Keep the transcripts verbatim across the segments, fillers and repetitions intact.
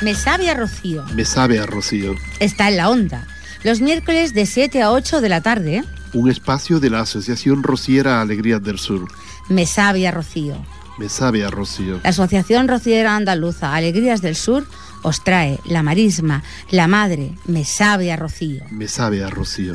Me sabe a rocío. Me sabe a rocío. Está en la onda. Los miércoles de siete a ocho de la tarde. Un espacio de la Asociación Rociera Alegrías del Sur. Me sabe a rocío. Me sabe a rocío. La Asociación Rociera Andaluza Alegrías del Sur os trae la marisma, la madre, me sabe a rocío. Me sabe a rocío.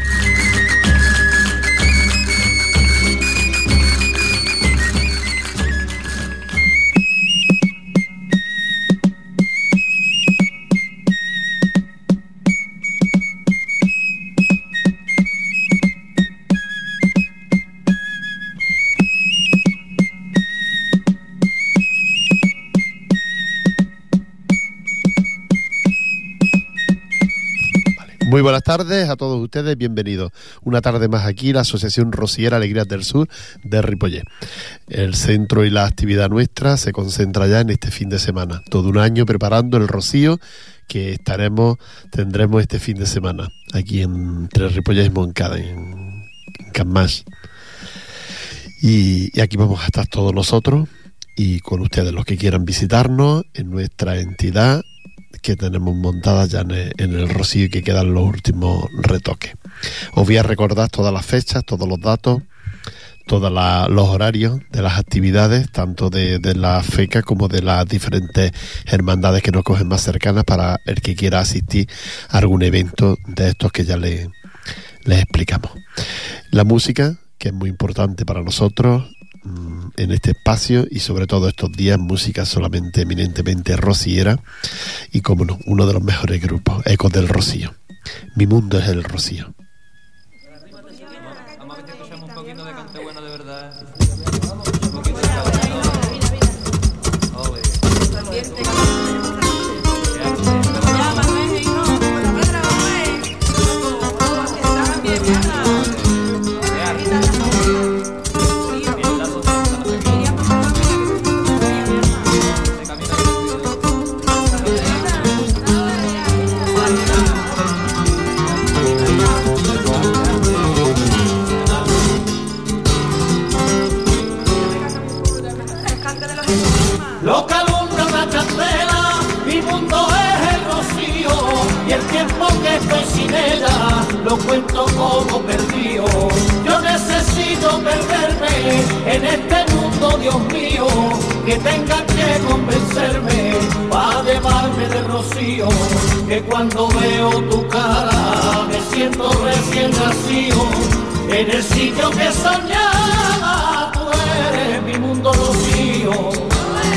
Muy buenas tardes a todos ustedes, bienvenidos una tarde más aquí, la Asociación Rociera Alegrías del Sur de Ripollet. El centro y la actividad nuestra se concentra ya en este fin de semana, todo un año preparando el rocío que estaremos, tendremos este fin de semana, aquí entre Ripollet y Moncada, en, en Camas. Y, y aquí vamos a estar todos nosotros y con ustedes los que quieran visitarnos en nuestra entidad, que tenemos montadas ya en el, en el rocío y que quedan los últimos retoques. Os voy a recordar todas las fechas, todos los datos, todos la, los horarios de las actividades, tanto de, de la FECA como de las diferentes hermandades que nos cogen más cercanas para el que quiera asistir a algún evento de estos que ya le, les explicamos. La música, que es muy importante para nosotros en este espacio y sobre todo estos días, música solamente eminentemente rociera y como no, uno de los mejores grupos, Ecos del Rocío. Mi mundo es el rocío. Vamos a ver si escuchamos un poquito de cante bueno de verdad. Lo que alumbra una candela, mi mundo es el rocío, y el tiempo que estoy sin ella, lo cuento como perdido. Yo necesito perderme en este mundo, Dios mío, que tenga que convencerme para llevarme de rocío, que cuando veo tu cara me siento recién nacido, en el sitio que soñaba, tú eres mi mundo rocío.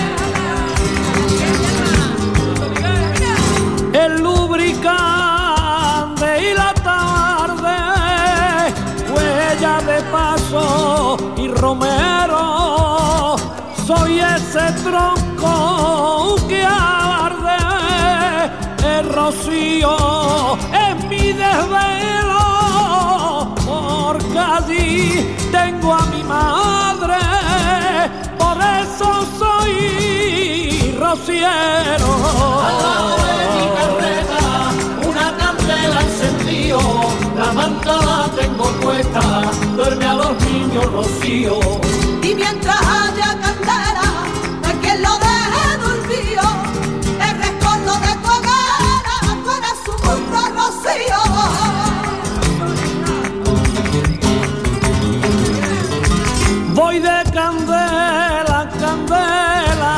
El lubricante y la tarde, huella de paso y romero, soy ese tronco que arde, el rocío es mi desvelo, porque allí tengo a mi madre, por eso soy rociero. Al lado de mi carreta, una candela encendido, la manta la tengo puesta, duerme a los niños rocío. Y mientras haya candela, de quien lo deje dormido, el rescoldo de tu hoguera, tú eres su mundo rocío. Voy de candela a candela,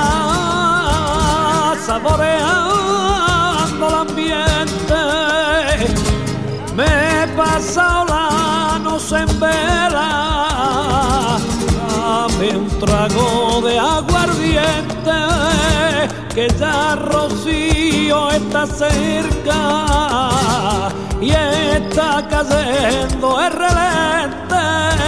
saboreando el ambiente, me he pasado la noche en vela, dame un trago de aguardiente, que ya Rocío está cerca y está cayendo el relente.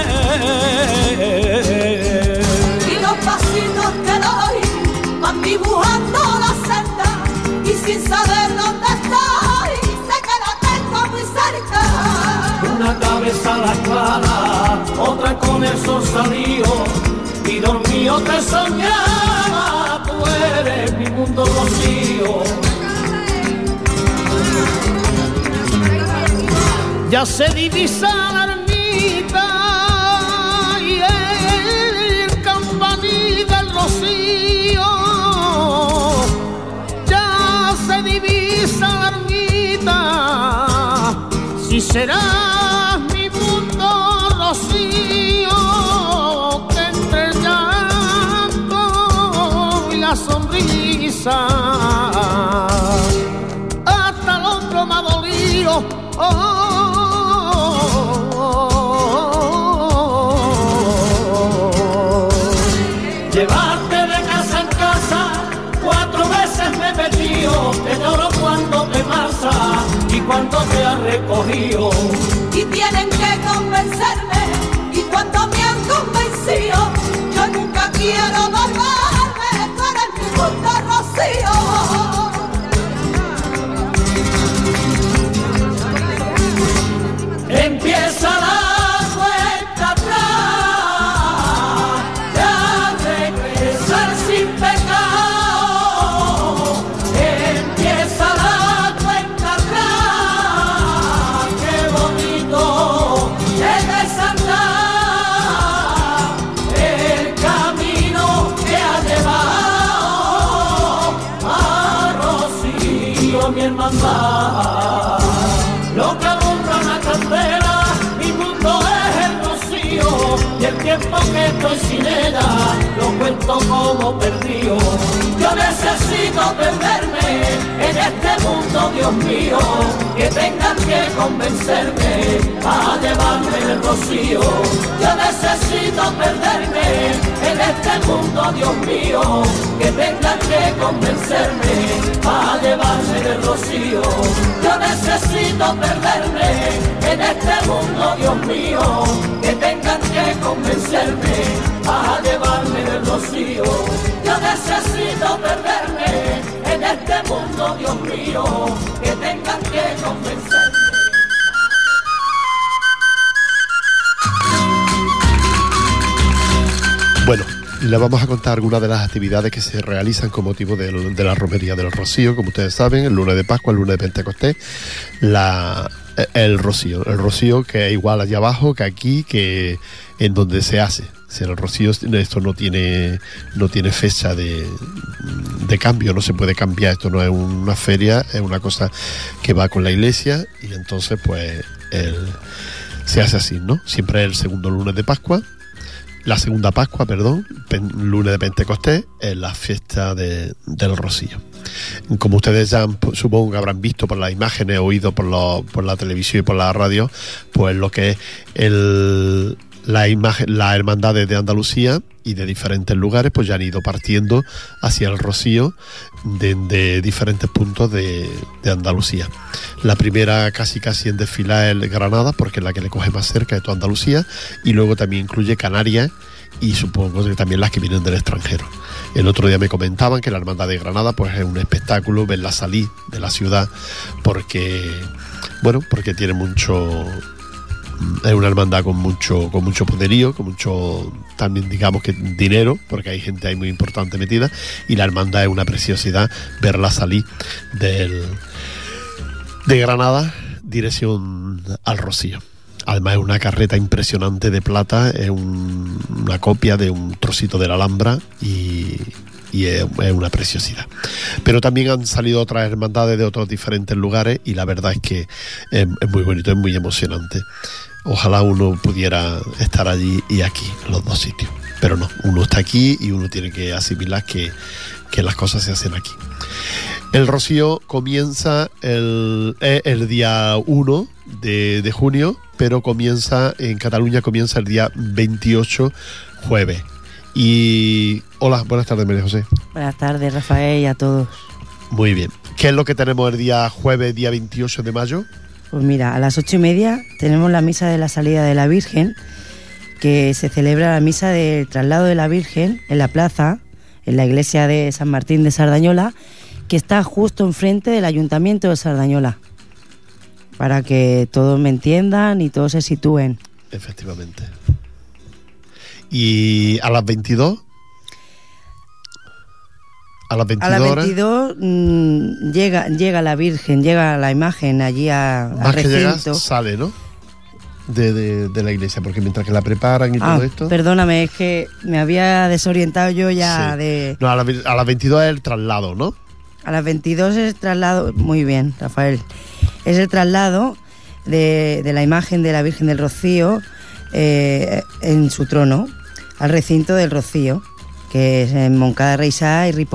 Y los pasitos que doy van dibujando la senda, y sin saber dónde estoy, sé que la tengo muy cerca. Una cabeza a la clara, otra con el sol salido, y dormido te soñaba, tú eres mi mundo rocío. Ya se divisa la ermita y el campanil del rocío, ya risa, hasta el otro me ha dolido. Oh, llevarte de casa en casa, cuatro veces me he metido, te lloro cuando te pasa y cuando te has recogido. Y tienen que convencerme, y cuando me han convencido, yo nunca quiero volverme, tú eres mi punto rocío. Empieza la cuenta atrás, ya regresar sin pecado. Empieza la cuenta atrás, qué bonito es desandar el camino que ha llevado a Rocío, mi hermandad. Lo que alumbra una candela, mi mundo es el rocío, y el tiempo que estoy sin ella, lo cuento como perdido. Yo necesito perderme en este mundo, Dios mío, que tengan que convencerme a llevarme el rocío. Yo necesito perderme en este mundo, Dios mío, que tengan que convencerme a llevarme el rocío. Yo necesito perderme en este mundo, Dios mío, que tengan que convencerme a llevarme el rocío. Yo necesito perderme en este mundo, Dios mío, que tengan que convencerme. Bueno, le vamos a contar algunas de las actividades que se realizan con motivo del, de la romería del Rocío. Como ustedes saben, el lunes de Pascua, el lunes de Pentecostés, la, el Rocío. El Rocío que es igual allá abajo que aquí, que en donde se hace. Si el Rocío, esto no tiene no tiene fecha de, de cambio, no se puede cambiar. Esto no es una feria, es una cosa que va con la iglesia, y entonces pues el, se hace así, ¿no? Siempre es el segundo lunes de Pascua. La segunda Pascua, perdón, pen, lunes de Pentecostés, es la fiesta de, del Rocío. Como ustedes ya han, supongo que habrán visto por las imágenes, oído por, lo, por la televisión y por la radio, pues lo que es el, la imagen, las hermandades de Andalucía y de diferentes lugares, pues ya han ido partiendo hacia el Rocío de, de diferentes puntos de, de Andalucía. La primera casi casi en desfilar es Granada, porque es la que le coge más cerca de toda Andalucía, y luego también incluye Canarias y supongo que también las que vienen del extranjero. El otro día me comentaban que la hermandad de Granada pues es un espectáculo verla salir de la ciudad, porque bueno, porque tiene mucho, es una hermandad con mucho con mucho poderío, con mucho también digamos que dinero, porque hay gente ahí muy importante metida, y la hermandad es una preciosidad verla salir del de Granada dirección al Rocío. Además es una carreta impresionante de plata, es un, una copia de un trocito de la Alhambra, y, y es, es una preciosidad. Pero también han salido otras hermandades de otros diferentes lugares, y la verdad es que es, es muy bonito, es muy emocionante. Ojalá uno pudiera estar allí y aquí, en los dos sitios. Pero no, uno está aquí y uno tiene que asimilar que, que las cosas se hacen aquí. El Rocío comienza el, el día uno de, de junio, pero comienza en Cataluña, comienza el día veintiocho, jueves. Y hola, buenas tardes, María José. Buenas tardes, Rafael, y a todos. Muy bien. ¿Qué es lo que tenemos el día jueves, día veintiocho de mayo? Pues mira, a las ocho y media tenemos la misa de la salida de la Virgen, que se celebra la misa del traslado de la Virgen en la plaza, en la iglesia de San Martín de Sardañola, que está justo enfrente del Ayuntamiento de Sardañola, para que todos me entiendan y todos se sitúen. Efectivamente. ¿Y a las veintidós? A las veintidós, a las veintidós mmm, llega, llega la Virgen, llega la imagen allí a, al más recinto. Que llega, sale, ¿no? De, de, de la iglesia, porque mientras que la preparan y ah, todo esto... Perdóname, es que me había desorientado yo ya. Sí. de... No, a, la, a las veintidós es el traslado, ¿no? A las veintidós es el traslado, muy bien, Rafael, es el traslado de, de la imagen de la Virgen del Rocío eh, en su trono, al recinto del Rocío, que es en Moncada, Reisá y Ripollet.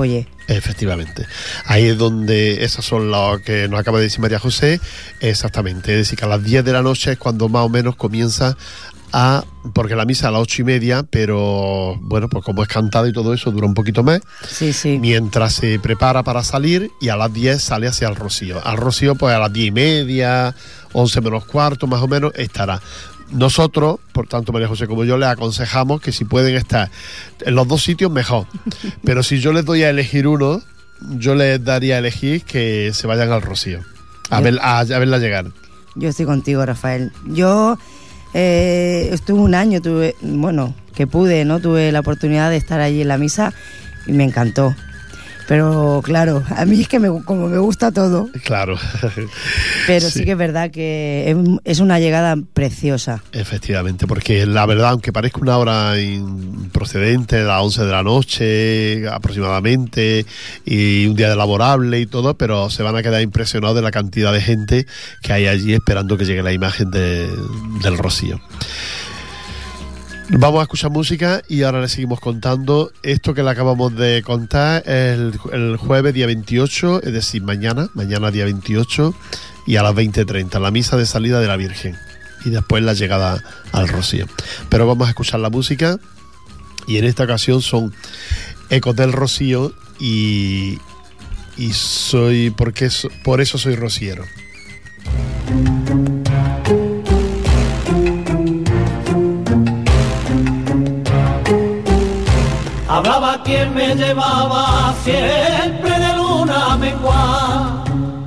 Efectivamente. Ahí es donde, esas son las que nos acaba de decir María José, exactamente. Es decir, que a las diez de la noche es cuando más o menos comienza a, porque la misa a las ocho y media, pero bueno, pues como es cantada y todo eso dura un poquito más. Sí, sí. Mientras se prepara para salir, y a las diez sale hacia el Rocío. Al Rocío, pues a las diez y media, once menos cuarto, más o menos, estará. Nosotros, por tanto María José como yo, les aconsejamos que si pueden estar en los dos sitios, mejor. Pero si yo les doy a elegir uno, yo les daría a elegir que se vayan al Rocío, a, ver, a, a verla llegar. Yo estoy contigo, Rafael. Yo eh, estuve un año, tuve, bueno, que pude, ¿no? Tuve la oportunidad de estar allí en la misa y me encantó. Pero claro, a mí es que me, como me gusta todo. Claro. Pero sí. sí que es verdad que es una llegada preciosa. Efectivamente, porque la verdad, aunque parezca una hora improcedente, las once de la noche aproximadamente, y un día laborable y todo, pero se van a quedar impresionados de la cantidad de gente que hay allí esperando que llegue la imagen de, del Rocío. Vamos a escuchar música y ahora le seguimos contando. Esto que le acabamos de contar el, el jueves día veintiocho, es decir, mañana, mañana día veintiocho, y a las veinte treinta, la misa de salida de la Virgen, y después la llegada al Rocío. Pero vamos a escuchar la música, y en esta ocasión son Ecos del Rocío y, y soy, porque so, por eso soy rociero. Hablaba quien me llevaba siempre de luna menguá,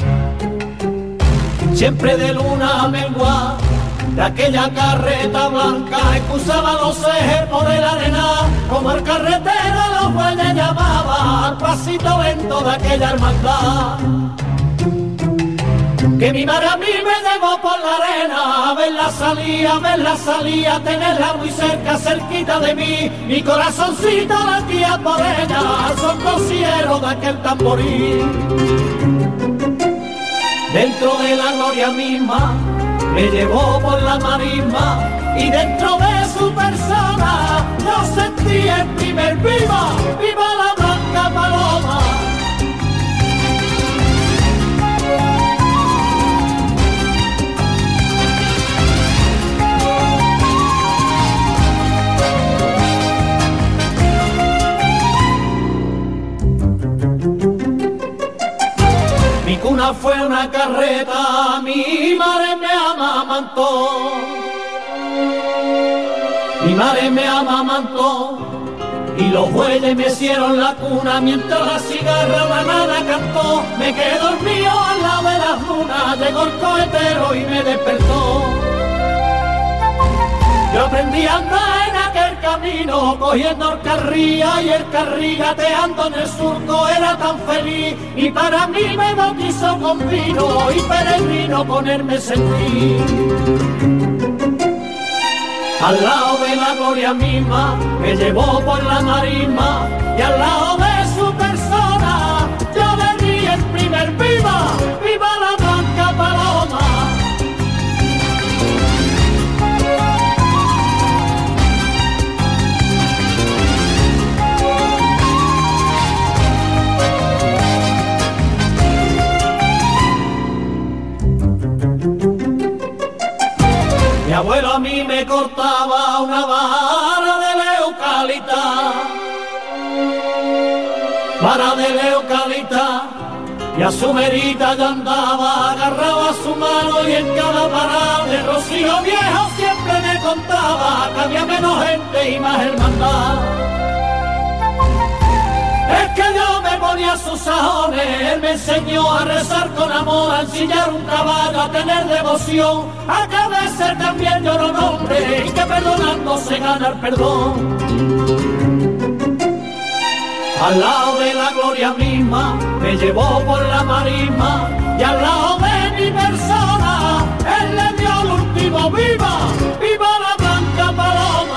siempre de luna menguá, de aquella carreta blanca excusaba los ejes por el arena, como el carretero los bueyes llamaba al pasito lento de aquella hermandad. Que mi madre a mí me llevó por la arena, a verla salir, a verla salir, a tenerla muy cerca, cerquita de mí. Mi corazoncito latía por ella, son rocieros de aquel tamboril. Dentro de la gloria misma, me llevó por la marisma, y dentro de su persona, yo sentí el primer viva, viva la blanca paloma. Mi cuna fue una carreta, mi madre me amamantó, mi madre me amamantó, y los bueyes me hicieron la cuna, mientras la cigarra la nana cantó, me quedé dormido al lado de las lunas, llegó el cohetero y me despertó. Yo aprendí a andar en aquel camino, cogiendo el carrilla y el carril, gateando en el surco, era tan feliz, y para mí me bautizó con vino, y peregrino ponerme sentí. Al lado de la gloria misma, me llevó por la marisma, y al lado de su persona, yo le di el primer viva, viva la blanca paloma. Mi abuelo a mí me cortaba una vara de eucalipta, vara de eucalipta, y a su merita yo andaba, agarraba a su mano, y en cada parada de Rocío viejo siempre me contaba que había menos gente y más hermandad. Es que yo me ponía sus sajones, él me enseñó a rezar con amor, a ensillar un caballo, a tener devoción, a que a veces también lloro nombre, y que perdonando se gana el perdón. Al lado de la gloria misma, me llevó por la marisma, y al lado de mi persona, él le dio el último viva, viva la blanca paloma.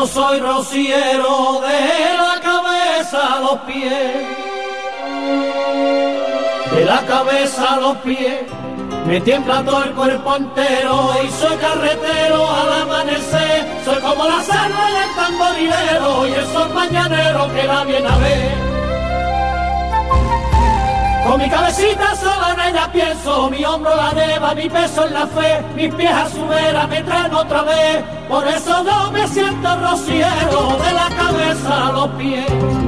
yo soy rociero de la cabeza a los pies, de la cabeza a los pies, me tiembla todo el cuerpo entero y soy carretero al amanecer, soy como la selva del tamborilero y el sol mañanero que la viene a ver. Con mi cabecita sola en ella pienso, mi hombro la deba, mi peso en la fe, mis pies a su vera me traen otra vez, por eso yo me siento rociero de la cabeza a los pies.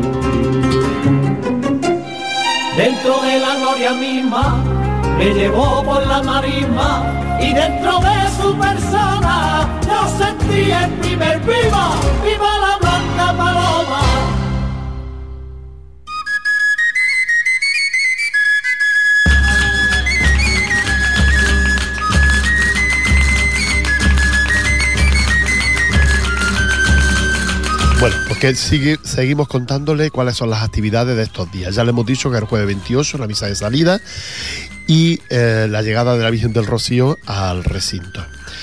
Dentro de la gloria misma me llevó por la marisma y dentro de su persona yo sentí el primer viva, viva la blanca paloma. Bueno, porque sigue, seguimos contándole cuáles son las actividades de estos días. Ya le hemos dicho que el jueves veintiocho la misa de salida y eh, la llegada de la Virgen del Rocío al recinto.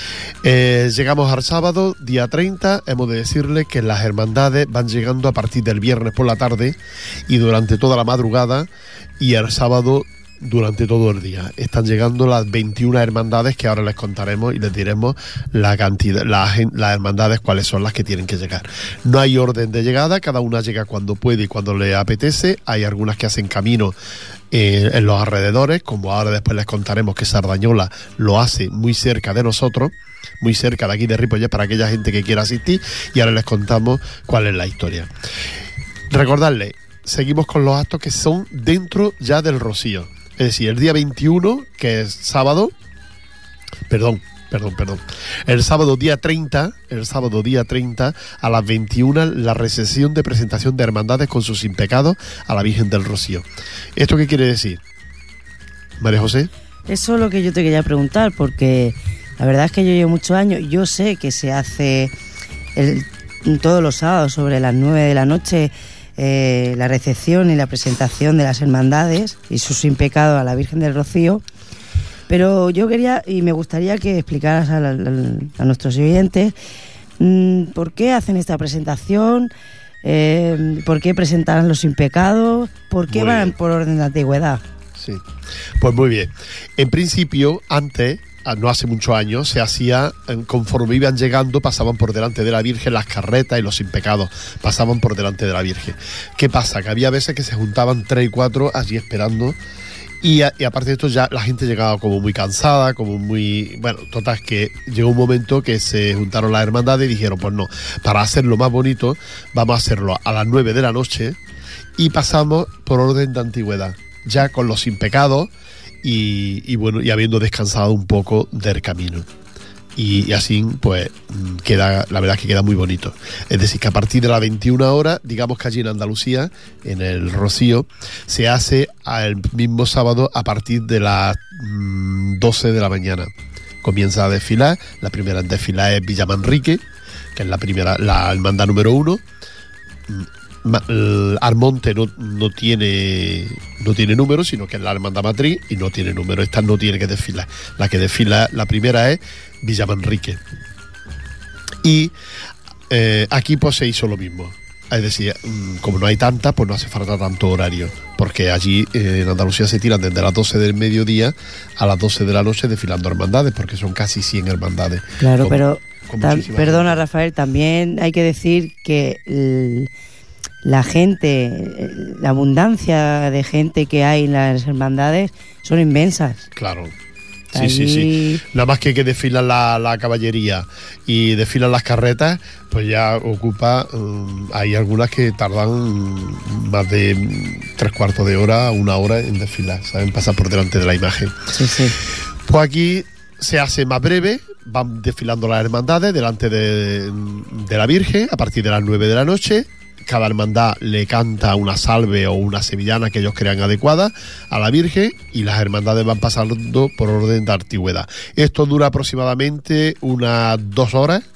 Eh, llegamos al sábado, día treinta, hemos de decirle que las hermandades van llegando a partir del viernes por la tarde y durante toda la madrugada, y el sábado durante todo el día. Están llegando las veintiuna hermandades que ahora les contaremos y les diremos la cantidad, las, las hermandades cuáles son las que tienen que llegar. No hay orden de llegada, cada una llega cuando puede y cuando le apetece. Hay algunas que hacen camino eh, en los alrededores, como ahora después les contaremos que Sardañola lo hace muy cerca de nosotros, muy cerca de aquí de Ripollet para aquella gente que quiera asistir, y ahora les contamos cuál es la historia. Recordarles, seguimos con los actos que son dentro ya del Rocío. Es decir, el día veintiuno, que es sábado, perdón, perdón, perdón, el sábado día treinta, el sábado día treinta, a las veintiuna, la recepción de presentación de hermandades con sus impecados a la Virgen del Rocío. ¿Esto qué quiere decir, María José? Eso es lo que yo te quería preguntar, porque la verdad es que yo llevo muchos años, yo sé que se hace el, todos los sábados sobre las nueve de la noche, Eh, la recepción y la presentación de las hermandades y sus impecados a la Virgen del Rocío, pero yo quería y me gustaría que explicaras a, la, a nuestros oyentes mmm, por qué hacen esta presentación, eh, por qué presentan los impecados, por qué muy van bien por orden de antigüedad. Sí, pues muy bien. En principio, antes, no hace muchos años, se hacía, conforme iban llegando, pasaban por delante de la Virgen las carretas y los impecados, pasaban por delante de la Virgen. ¿Qué pasa? Que había veces que se juntaban tres y cuatro allí esperando, y, a, y aparte de esto ya la gente llegaba como muy cansada, como muy... Bueno, total, que llegó un momento que se juntaron las hermandades y dijeron, pues no, para hacerlo más bonito, vamos a hacerlo a las nueve de la noche, y pasamos por orden de antigüedad, ya con los impecados, Y, y bueno, y habiendo descansado un poco del camino. Y, y así, pues, queda, la verdad es que queda muy bonito. Es decir, que a partir de las veintiuna horas, digamos que allí en Andalucía, en el Rocío, se hace el mismo sábado a partir de las mmm, doce de la mañana. Comienza a desfilar. La primera en desfilar es Villamanrique, que es la primera, la hermandad número uno. Armonte no, no tiene no tiene número, sino que es la hermandad matriz y no tiene número. Esta no tiene que desfilar. La que desfila, la primera es Villamanrique. Y eh, aquí pues se hizo lo mismo. Es decir, como no hay tantas, pues no hace falta tanto horario, porque allí eh, en Andalucía se tiran desde las doce del mediodía a las doce de la noche desfilando hermandades, porque son casi cien hermandades. Claro, con, pero con tam, perdona Rafael, también hay que decir que el, la gente, la abundancia de gente que hay en las hermandades son inmensas. Claro. Sí, sí, sí. Nada más que que desfilan la, la caballería y desfilan las carretas, pues ya ocupa, um, hay algunas que tardan más de tres cuartos de hora, una hora en desfilar, ¿saben? Pasar por delante de la imagen. Sí, sí. Pues aquí se hace más breve, van desfilando las hermandades delante de, de la Virgen a partir de las nueve de la noche. Cada hermandad le canta una salve o una sevillana que ellos crean adecuada a la Virgen y las hermandades van pasando por orden de antigüedad. Esto dura aproximadamente unas dos horas,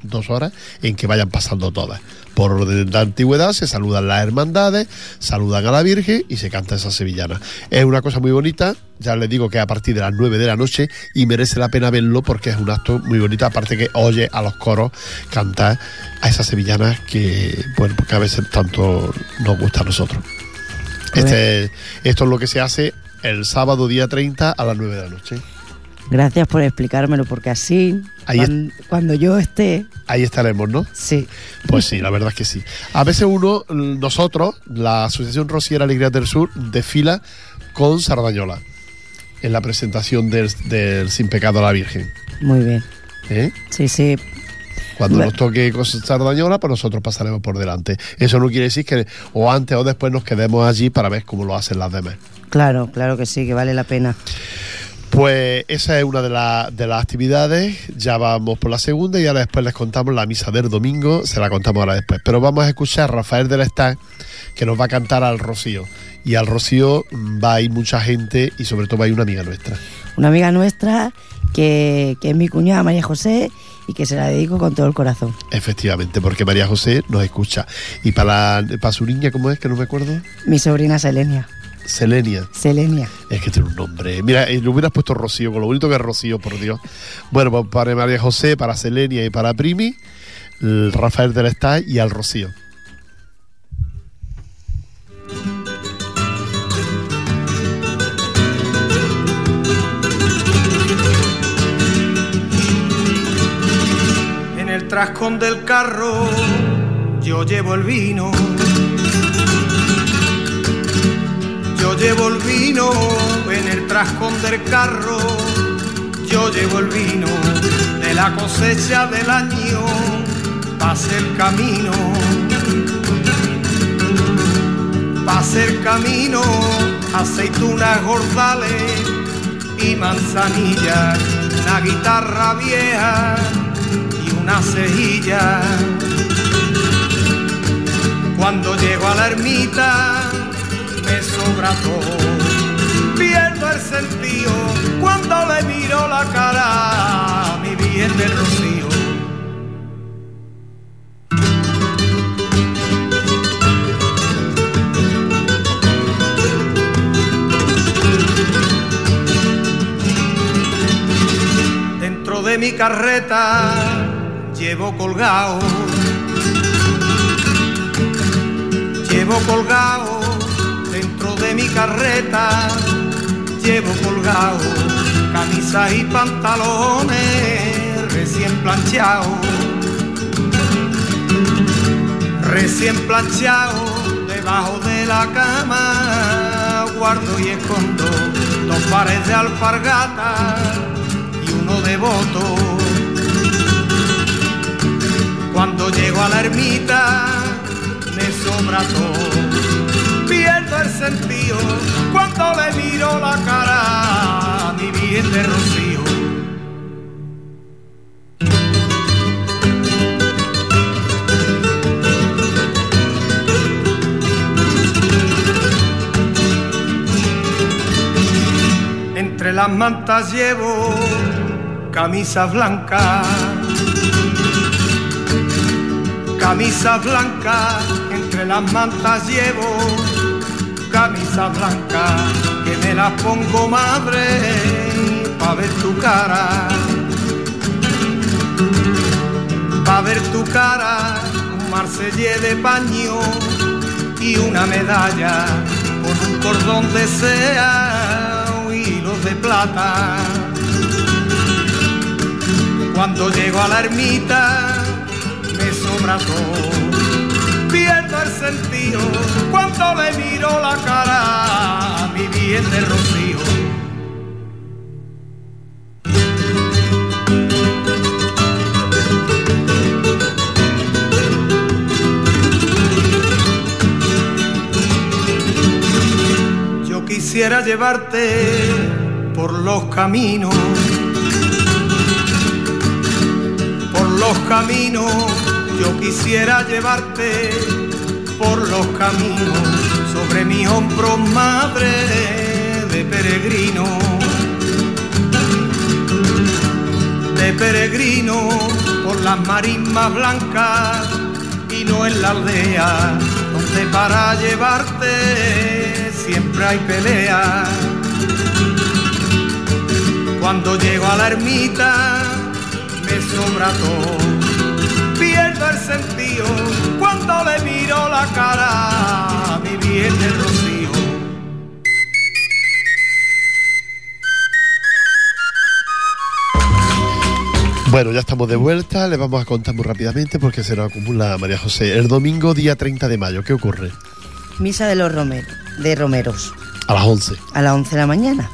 dos horas en que vayan pasando todas. Por orden de antigüedad se saludan las hermandades, saludan a la Virgen y se canta esa sevillana. Es una cosa muy bonita, ya les digo que a partir de las nueve de la noche y merece la pena verlo porque es un acto muy bonito, aparte que oye a los coros cantar a esas sevillanas que, bueno, porque a veces tanto nos gusta a nosotros. Este, esto es lo que se hace el sábado día treinta a las nueve de la noche. Gracias por explicármelo, porque así, Ahí cuando, cuando yo esté... Ahí estaremos, ¿no? Sí. Pues sí, la verdad es que sí. A veces uno, nosotros, la Asociación Rociera Alegrías del Sur, desfila con Sardañola en la presentación del, del Sin Pecado a la Virgen. Muy bien. ¿Eh? Sí, sí. Cuando nos toque con Sardañola, pues nosotros pasaremos por delante. Eso no quiere decir que o antes o después nos quedemos allí para ver cómo lo hacen las demás. Claro, claro que sí, que vale la pena. Pues esa es una de, la, de las actividades. Ya vamos por la segunda y ahora después les contamos la misa del domingo. Se la contamos ahora después. Pero vamos a escuchar a Rafael del Están, que nos va a cantar al Rocío. Y al Rocío va a ir mucha gente y sobre todo va a ir una amiga nuestra. Una amiga nuestra que, que es mi cuñada María José y que se la dedico con todo el corazón. Efectivamente, porque María José nos escucha. Y para, para su niña, ¿cómo es? Que no me acuerdo. Mi sobrina Selenia. Selenia. Selenia. Es que tiene un nombre. Mira, le hubieras puesto Rocío, con lo bonito que es Rocío, por Dios. Bueno, pues para María José, para Selenia y para Primi, el Rafael del Están y al Rocío. En el trascón del carro yo llevo el vino. Yo llevo el vino en el trascón del carro, yo llevo el vino de la cosecha del año, pase el camino, pase el camino, aceitunas, gordales y manzanillas, una guitarra vieja y una cejilla. Cuando llego a la ermita me sobra todo, pierdo el sentido cuando le miro la cara a mi Virgen del Rocío. Dentro de mi carreta llevo colgado, llevo colgado de mi carreta, llevo colgado camisas y pantalones recién planchados, recién planchados. Debajo de la cama guardo y escondo dos pares de alpargata y uno de voto. Cuando llego a la ermita me sobra todo, pierdo el sentido cuando le miro la cara a mi Virgen de Rocío. Entre las mantas llevo camisas blancas, camisas blancas, entre las mantas llevo camisa blanca, que me la pongo, madre, pa' ver tu cara, pa' ver tu cara, un marsellé de paño y una medalla con un cordón de seda y hilos de plata. Cuando llego a la ermita me sobra todo, pierdo el sentido cuando le miro la cara a mi Virgen del Rocío. Yo quisiera llevarte por los caminos, por los caminos. Yo quisiera llevarte por los caminos, sobre mis hombros, madre de peregrino, de peregrino, por las marismas blancas y no en la aldea, donde para llevarte siempre hay pelea. Cuando llego a la ermita me sobra todo, pierdo el sentido cuando le miro la cara a mi bien del Rocío. Bueno, ya estamos de vuelta, les vamos a contar muy rápidamente porque se nos acumula María José. El domingo, día treinta de mayo, ¿qué ocurre? Misa de los romeros, de romeros. A las once. A las once de la mañana.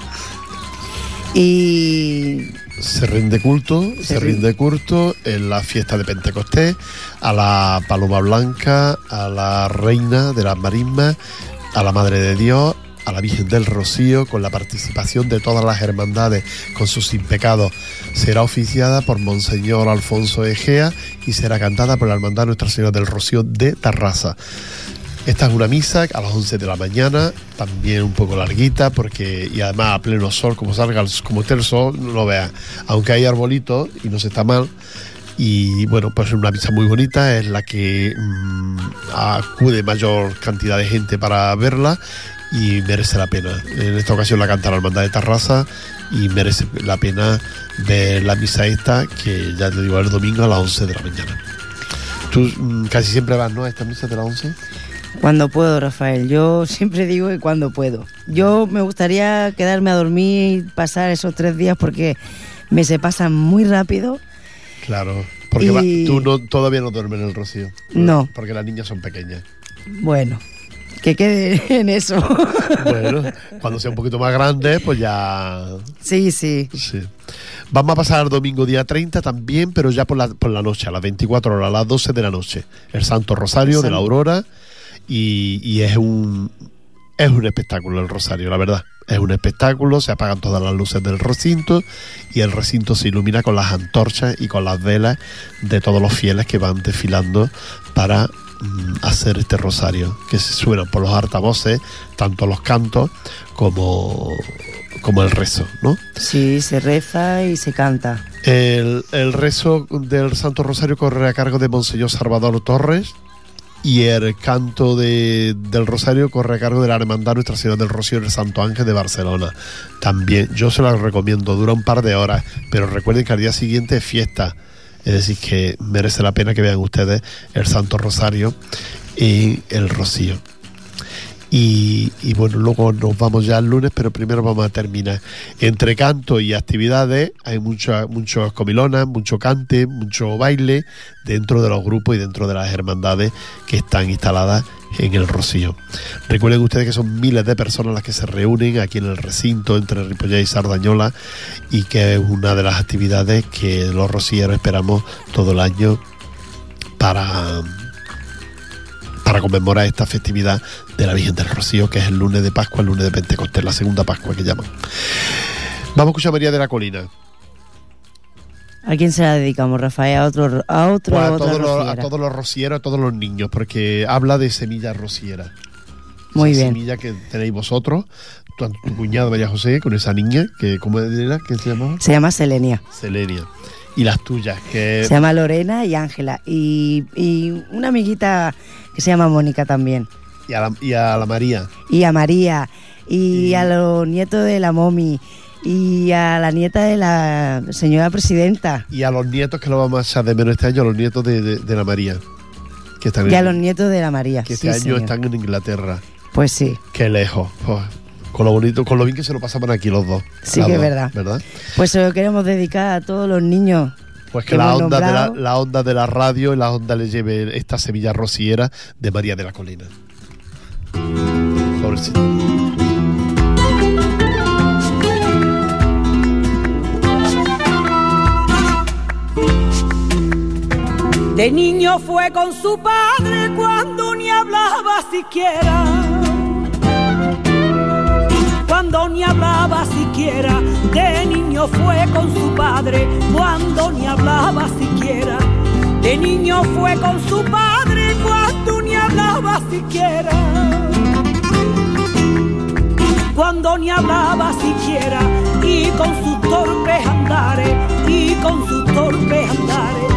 Y... Se rinde culto, se, se rinde, rinde culto en la fiesta de Pentecostés, a la Paloma Blanca, a la Reina de las Marismas, a la Madre de Dios, a la Virgen del Rocío, con la participación de todas las hermandades con sus sin pecados. Será oficiada por Monseñor Alfonso Egea y será cantada por la Hermandad Nuestra Señora del Rocío de Tarrasa. Esta es una misa a las once de la mañana, también un poco larguita, porque y además a pleno sol, como salga, como esté el sol, no lo veas. Aunque hay arbolitos y no se está mal. Y bueno, pues es una misa muy bonita, es la que mmm, acude mayor cantidad de gente para verla y merece la pena. En esta ocasión la canta la Hermandad de Tarrasa y merece la pena ver la misa esta, que ya te digo, el domingo a las once de la mañana. Tú mmm, casi siempre vas, ¿no?, a esta misa de las once. Cuando puedo, Rafael. Yo siempre digo que cuando puedo. Yo me gustaría quedarme a dormir y pasar esos tres días porque me se pasan muy rápido. Claro, porque y... va, tú no, todavía no duermes en el Rocío. No. Porque las niñas son pequeñas. Bueno, que quede en eso. Bueno, cuando sea un poquito más grande, pues ya... Sí, sí. Sí. Vamos a pasar el domingo día treinta también, pero ya por la, por la noche, a las veinticuatro horas, a las doce de la noche. El Santo Rosario el de la Aurora y, y es un es un espectáculo el Rosario, la verdad. Es un espectáculo, se apagan todas las luces del recinto y el recinto se ilumina con las antorchas y con las velas de todos los fieles que van desfilando para mm, hacer este Rosario, que se suenan por los altavoces, tanto los cantos como... como el rezo, ¿no? Sí, se reza y se canta. El, el rezo del Santo Rosario corre a cargo de Monseñor Salvador Torres y el canto de, del Rosario corre a cargo de la Hermandad Nuestra Señora del Rocío y el Santo Ángel de Barcelona. También, yo se lo recomiendo, dura un par de horas, pero recuerden que al día siguiente es fiesta, es decir, que merece la pena que vean ustedes el Santo Rosario y el Rocío. Y, y bueno, luego nos vamos ya el lunes, pero primero vamos a terminar. Entre canto y actividades hay muchas muchos comilonas, mucho cante, mucho baile dentro de los grupos y dentro de las hermandades que están instaladas en el Rocío. Recuerden ustedes que son miles de personas las que se reúnen aquí en el recinto entre Ripollet y Sardañola y que es una de las actividades que los rocieros esperamos todo el año para... para conmemorar esta festividad de la Virgen del Rocío, que es el lunes de Pascua, el lunes de Pentecostés, la segunda Pascua que llaman. Vamos a escuchar a María de la Colina. ¿A quién se la dedicamos, Rafael? A otro, a otro, pues a, a, otra todos los, a rociera. todos los rocieros, a todos los niños, porque habla de semilla rociera. Muy esa bien. Semilla que tenéis vosotros, tu, tu cuñado María José, con esa niña, que ¿cómo era? ¿Qué se llamaba? Se llama Selenia. Selenia. Y las tuyas, que... Se llama Lorena y Ángela. Y, y una amiguita que se llama Mónica también. Y a la, y a la María. Y a María. Y, y a los nietos de la Momi. Y a la nieta de la señora presidenta. Y a los nietos, que lo vamos a echar de menos este año, a los nietos de, de, de la María. Que están Y en, a los nietos de la María. que sí, este año señor. están en Inglaterra. Pues sí. Qué lejos. Oh, con lo bonito, con lo bien que se lo pasaban aquí los dos. Sí, Las que es dos, verdad. ¿verdad? Pues se lo queremos dedicar a todos los niños. Pues que que la hemos onda, de la, nombrado. la onda de la radio y la onda le lleve esta semilla rociera de María de la Colina. Pobrecito. De niño fue con su padre cuando ni hablaba siquiera. Cuando ni hablaba siquiera. De niño fue con su padre cuando ni hablaba siquiera. De niño fue con su padre cuando ni hablaba siquiera. Cuando ni hablaba siquiera. Y con sus torpes andares, y con sus torpes andares.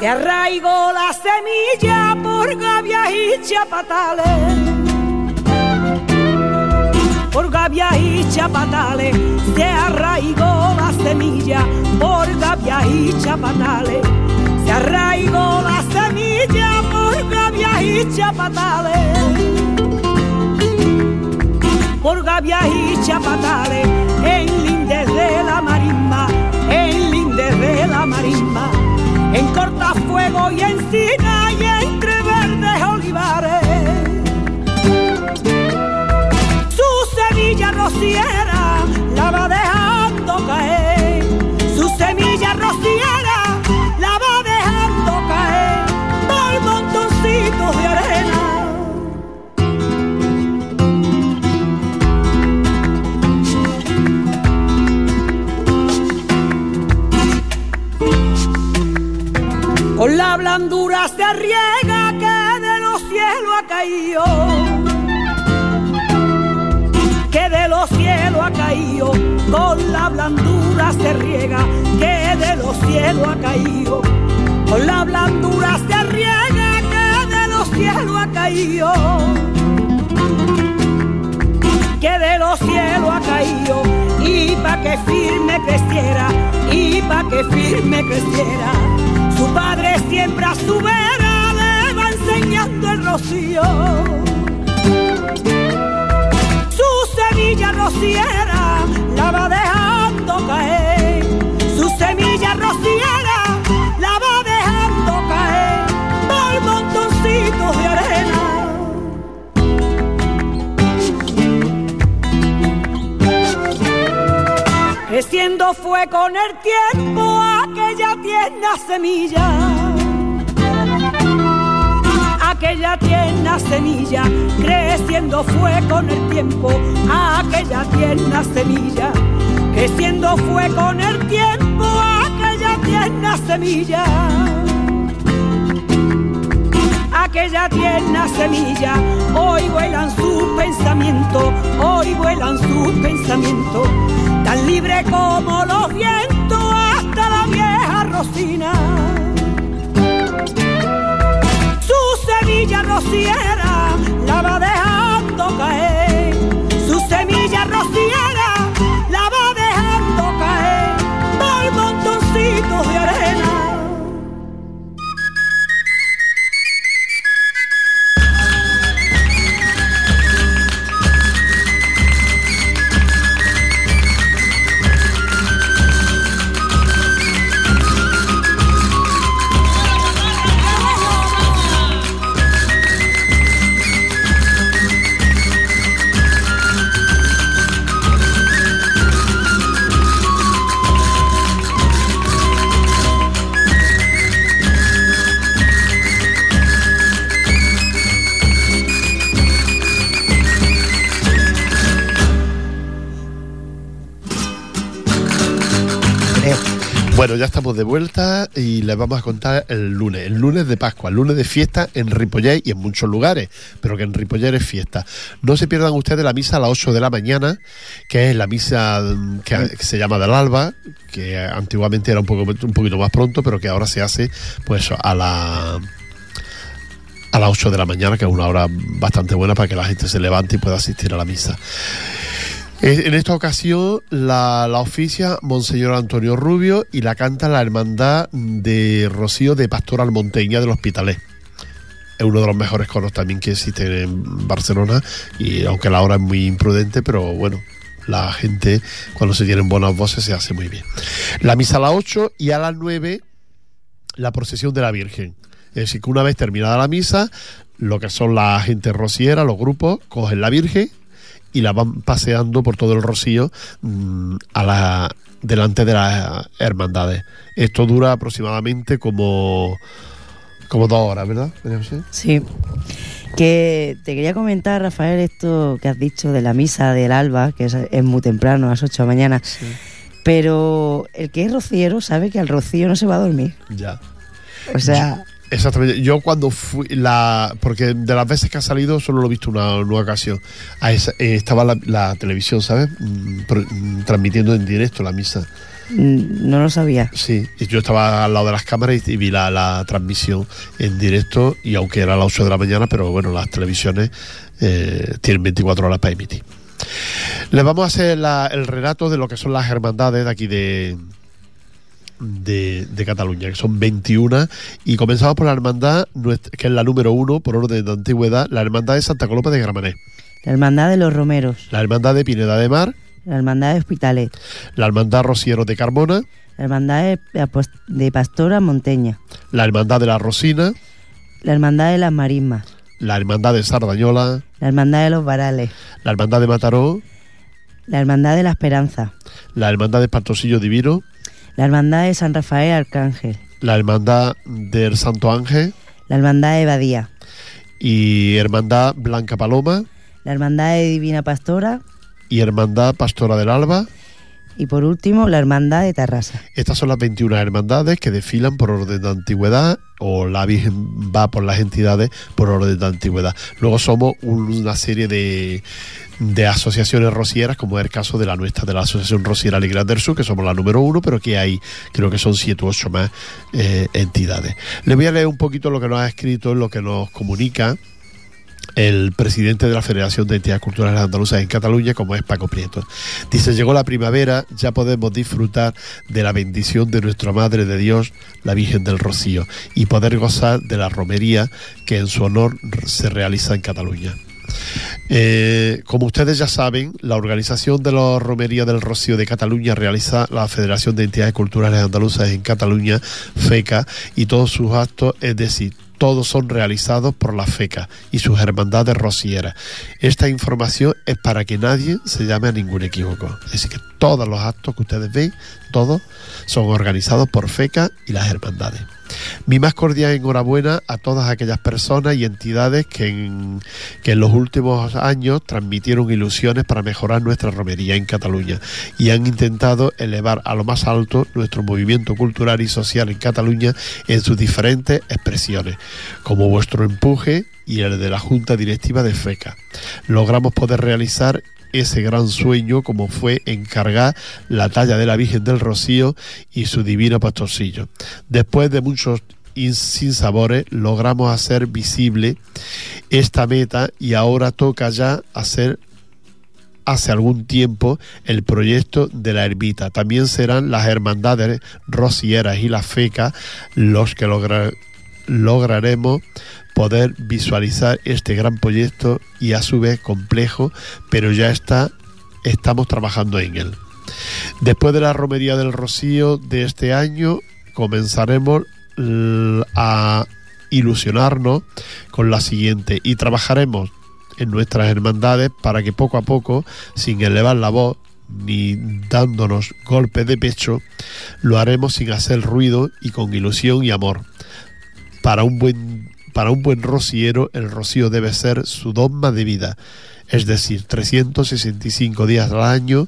Se arraigó la semilla por gavias y chapatales, por gavias y chapatales. Se arraigó la semilla por gavias y chapatales. Se arraigó la semilla por gavias y chapatales, por gavias y chapatales. En lindes de la marisma, en lindes de la marisma, en cortafuego y encina y entre verdes olivares. Su semilla rociera la va dejando caer, su semilla rociera la va dejando caer por montoncitos de arena. Con la blandura se riega que de los cielos ha caído, que de los cielos ha caído. Con la blandura se riega que de los cielos ha caído. Con la blandura se riega que de los cielos ha caído, que de los cielos ha caído. Y pa' que firme creciera, y pa' que firme creciera, su padre siempre a su vera le va enseñando el rocío. Su semilla rociera la va dejando caer, su semilla rociera la va dejando caer por montoncitos de arena. Creciendo fue con el tiempo aquella tierna semilla, aquella tierna semilla. Creciendo fue con el tiempo aquella tierna semilla, creciendo fue con el tiempo aquella tierna semilla, aquella tierna semilla. Hoy vuelan sus pensamientos, hoy vuelan sus pensamientos, tan libre como los vientos hasta la vieja Rosina. Su semilla rociera la va dejando caer, su semilla rociera la va dejando caer por montoncitos de arena. Bueno, ya estamos de vuelta y les vamos a contar el lunes, el lunes de Pascua, el lunes de fiesta en Ripollet y en muchos lugares, pero que en Ripollet es fiesta. No se pierdan ustedes la misa a las ocho de la mañana, que es la misa que, que se llama del alba, que antiguamente era un, poco, un poquito más pronto, pero que ahora se hace pues a la... a las ocho de la mañana, que es una hora bastante buena para que la gente se levante y pueda asistir a la misa. En esta ocasión la, la oficia Monseñor Antonio Rubio y la canta la Hermandad de Rocío de Pastoral Monteña del Hospitalet. Es uno de los mejores coros también que existen en Barcelona, y aunque la hora es muy imprudente, pero bueno, la gente cuando se tienen buenas voces se hace muy bien. La misa a las ocho y a las nueve la procesión de la Virgen. Es decir, que una vez terminada la misa, lo que son la gente rociera, los grupos, cogen la Virgen y la van paseando por todo el Rocío mmm, a la delante de las hermandades. Esto dura aproximadamente como como dos horas, ¿verdad? Sí. Que te quería comentar, Rafael, esto que has dicho de la misa del alba, que es, es muy temprano, a las ocho de la mañana. Sí. Pero el que es rociero sabe que al rocío no se va a dormir. Ya. O sea... Exactamente. Yo cuando fui, la porque de las veces que ha salido solo lo he visto una, una ocasión. A esa, eh, estaba la, la televisión, ¿sabes? Mm, pro, mm, transmitiendo en directo la misa. No lo sabía. Sí, y yo estaba al lado de las cámaras y, y vi la, la transmisión en directo, y aunque era a las ocho de la mañana, pero bueno, las televisiones eh, tienen veinticuatro horas para emitir. Les vamos a hacer la, el relato de lo que son las hermandades de aquí de, de, de Cataluña, que son veintiuna, y comenzamos por la hermandad, que es la número uno por orden de antigüedad, la hermandad de Santa Coloma de Gramenet. La hermandad de los Romeros. La hermandad de Pineda de Mar. La hermandad de Hospitalet. La hermandad Rosieros de Carmona. La hermandad de, de Pastora Monteña. La hermandad de la Rosina. La hermandad de las Marismas. La hermandad de Sardañola. La hermandad de los Varales. La hermandad de Mataró. La hermandad de la Esperanza. La hermandad de Espantosillo Divino. La hermandad de San Rafael Arcángel. La hermandad del Santo Ángel. La hermandad de Badía. Y hermandad Blanca Paloma. La hermandad de Divina Pastora. Y hermandad Pastora del Alba. Y por último, la hermandad de Tarrasa. Estas son las veintiuna hermandades que desfilan por orden de antigüedad, o la Virgen va por las entidades por orden de antigüedad. Luego somos una serie de, de asociaciones rocieras, como es el caso de la nuestra, de la Asociación Rociera Alegría del Sur, que somos la número uno, pero que hay, creo que son siete u ocho más eh, entidades. Les voy a leer un poquito lo que nos ha escrito, lo que nos comunica el presidente de la Federación de Entidades Culturales Andaluzas en Cataluña, como es Paco Prieto. Dice: llegó la primavera, ya podemos disfrutar de la bendición de nuestra Madre de Dios, la Virgen del Rocío, y poder gozar de la romería que en su honor se realiza en Cataluña. Eh, como ustedes ya saben, la organización de la Romería del Rocío de Cataluña realiza la Federación de Entidades Culturales Andaluzas en Cataluña, FECA, y todos sus actos, es decir, todos son realizados por la FECA y sus hermandades rocieras. Esta información es para que nadie se llame a ningún equívoco. Es decir, que todos los actos que ustedes ven, todos son organizados por FECA y las hermandades. Mi más cordial enhorabuena a todas aquellas personas y entidades que en, que en los últimos años transmitieron ilusiones para mejorar nuestra romería en Cataluña y han intentado elevar a lo más alto nuestro movimiento cultural y social en Cataluña en sus diferentes expresiones, como vuestro empuje y el de la Junta Directiva de FECA. Logramos poder realizar ese gran sueño, como fue encargar la talla de la Virgen del Rocío y su divino pastorcillo. Después de muchos sinsabores, logramos hacer visible esta meta, y ahora toca ya hacer hace algún tiempo el proyecto de la ermita. También serán las hermandades rocieras y la FECA los que logra, lograremos poder visualizar este gran proyecto, y a su vez complejo, pero ya está, estamos trabajando en él. Después de la romería del Rocío de este año, comenzaremos a ilusionarnos con la siguiente, y trabajaremos en nuestras hermandades para que poco a poco, sin elevar la voz ni dándonos golpes de pecho, lo haremos sin hacer ruido y con ilusión y amor. Para un buen Para un buen rociero, el rocío debe ser su dogma de vida, es decir, trescientos sesenta y cinco días al año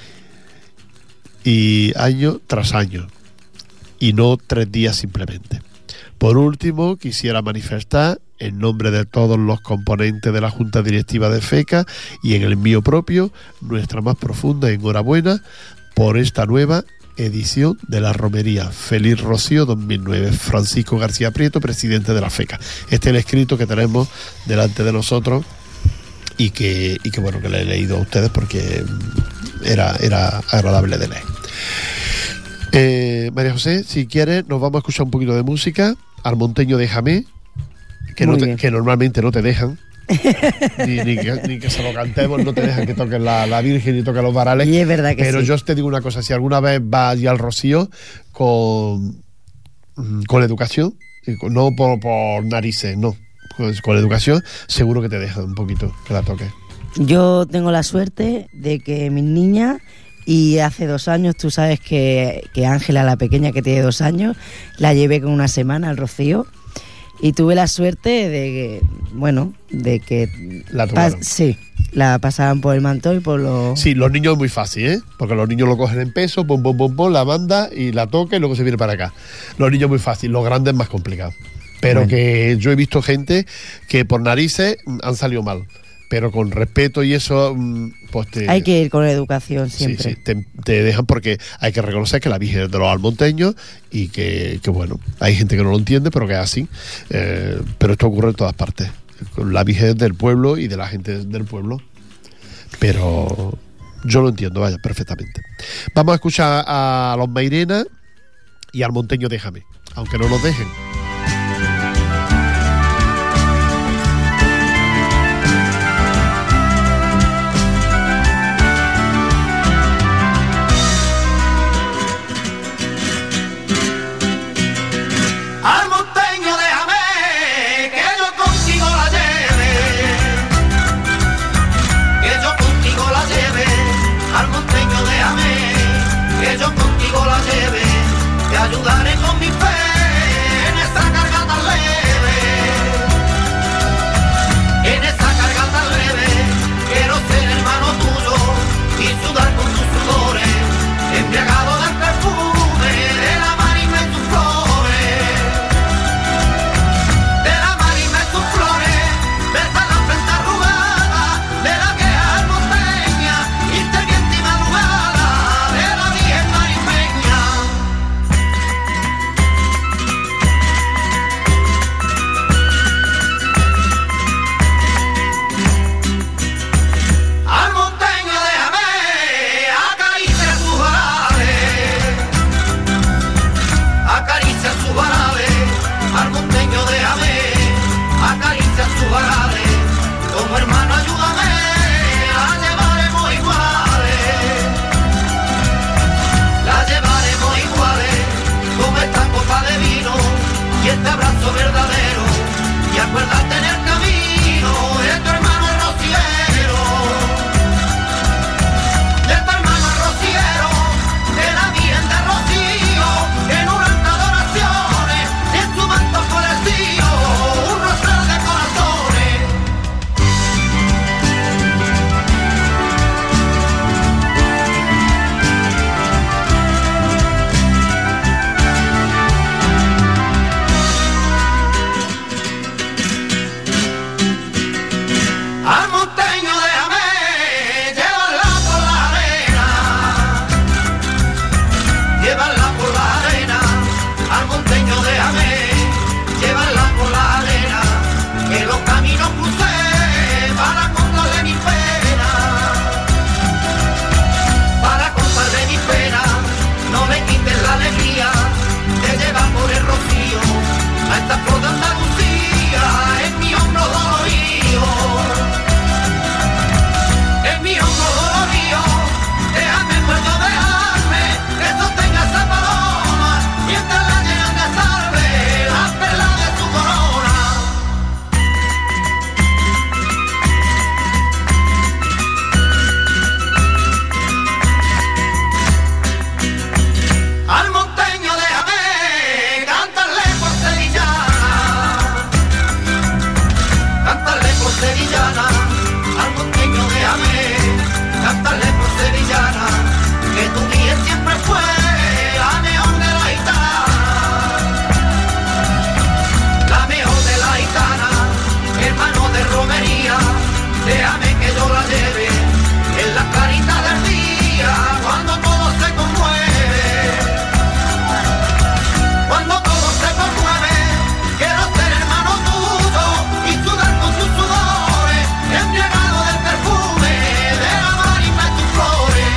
y año tras año, y no tres días simplemente. Por último, quisiera manifestar, en nombre de todos los componentes de la Junta Directiva de FECA y en el mío propio, nuestra más profunda enhorabuena por esta nueva edición de la romería. Feliz Rocío dos mil nueve. Francisco García Prieto, presidente de la FECA. Este es el escrito que tenemos delante de nosotros, y que, y que bueno, que le he leído a ustedes porque era, era agradable de leer. Eh, María José, si quieres, nos vamos a escuchar un poquito de música. Al Monteño Déjame, que, no te, que normalmente no te dejan. ni, ni, que, ni que se lo cantemos, no te dejan que toques la, la Virgen y toques los varales. Y es verdad que pero sí. Yo te digo una cosa: si alguna vez vas allí al Rocío con, con educación, no por, por narices, no, pues con educación, seguro que te dejan un poquito que la toques. Yo tengo la suerte de que mis niñas, y hace dos años, tú sabes que, que Ángela, la pequeña que tiene dos años, la llevé con una semana al Rocío. Y tuve la suerte de que, bueno, de que... La pas- sí, la pasaban por el manto y por los... Sí, los niños es muy fácil, ¿eh? Porque los niños lo cogen en peso, pom, pom, pom, pom, la banda y la toca y luego se viene para acá. Los niños es muy fácil, los grandes es más complicado. Pero bueno, que yo he visto gente que por narices han salido mal. pero con respeto y eso, pues te... Hay que ir con educación siempre. Sí, sí, te, te dejan, porque hay que reconocer que la Virgen es de los almonteños y que, que bueno, hay gente que no lo entiende, pero que es así. Eh, pero esto ocurre en todas partes. La Virgen es del pueblo y de la gente del pueblo. Pero yo lo entiendo, vaya, perfectamente. Vamos a escuchar a los Mairena y al monteño Déjame, aunque no nos dejen. Ayudaré con mi fe en esa carga tan leve, en esa carga tan leve. Quiero ser hermano tuyo y sudar con tus sudores, embriagado del perfume de la marisma y tus flores, de la marisma y tus flores. Besar la frente arrugada de la vieja almonteña y ser viento y madrugada de la vieja marismeña. Como hermano ayúdame, la llevaremos iguales, la llevaremos iguales, como esta copa de vino y este abrazo verdadero, y acuérdate en el camino de tu hermano el rociero, de tu hermano el rociero, de la Virgen de Rocío, en un altar de oraciones, y en su manto florecido, un rosal de corazones. Al monteño déjame llevarla por la arena, llevarla por la arena. Al monteño déjame llevarla por la arena, que los caminos crucé para contarle mi pena, para contarle mi pena. No me quites la alegría de llevar por el rocío a esta flor de Andalucía en mi hombro dolorido. En mi hombro dolorido, déjame puedo dejarme que sostenga esa paloma mientras la llenan de salve las perlas de su corona. Al monteño déjame cantarle por sevillana, cantarle por sevillana. Al monteño déjame cantarle por sevillana, que tu bien siempre fue la mejor de la gitana, la mejor de la gitana, hermano de romería. Déjame que yo la lleve en la clarita del día, cuando todo se conmueve, cuando todo se conmueve. Quiero ser hermano tuyo y sudar con tus sudores, embriagado del perfume de la marisma y tus flores.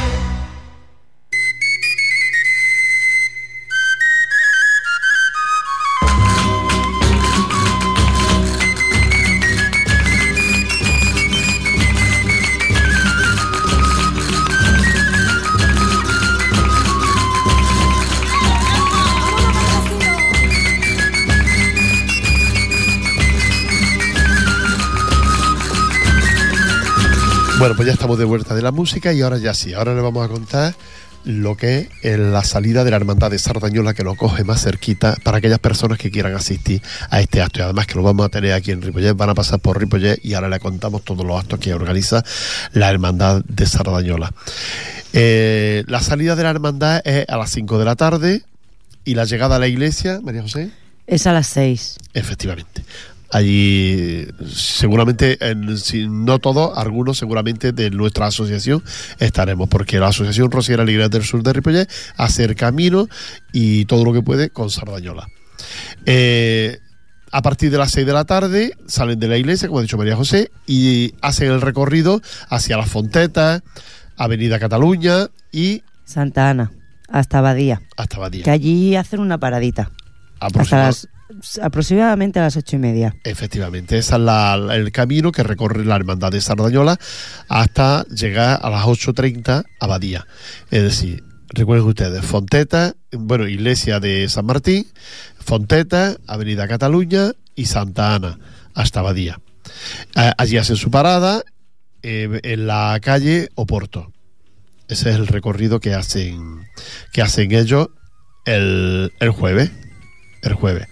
Bueno, pues ya estamos de vuelta de la música y ahora ya sí, ahora le vamos a contar lo que es la salida de la Hermandad de Sardañola, que lo coge más cerquita para aquellas personas que quieran asistir a este acto. Y además que lo vamos a tener aquí en Ripollet, van a pasar por Ripollet y ahora le contamos todos los actos que organiza la Hermandad de Sardañola. Eh, la salida de la Hermandad es a las cinco de la tarde y la llegada a la iglesia, María José, es a las seis. efectivamente. Allí seguramente, en, si no todos, algunos seguramente de nuestra asociación estaremos, porque la Asociación Rociera Alegrías del Sur de Ripollet hace el camino y todo lo que puede con Sardañola. Eh, a partir de las seis de la tarde salen de la iglesia, como ha dicho María José, y hacen el recorrido hacia las Fontetas, Avenida Cataluña y Santa Ana, hasta Badía. Hasta Badía. Que allí hacen una paradita. Aproximado. Hasta las aproximadamente a las ocho y media. Efectivamente, ese es la, el camino que recorre la Hermandad de Sardañola hasta llegar a las ocho treinta a Badía. Es decir, recuerden ustedes, Fonteta, bueno, Iglesia de San Martín, Fonteta, Avenida Cataluña y Santa Ana hasta Badía. Eh, allí hacen su parada eh, en la calle Oporto. Ese es el recorrido que hacen que hacen ellos el, el jueves. El jueves.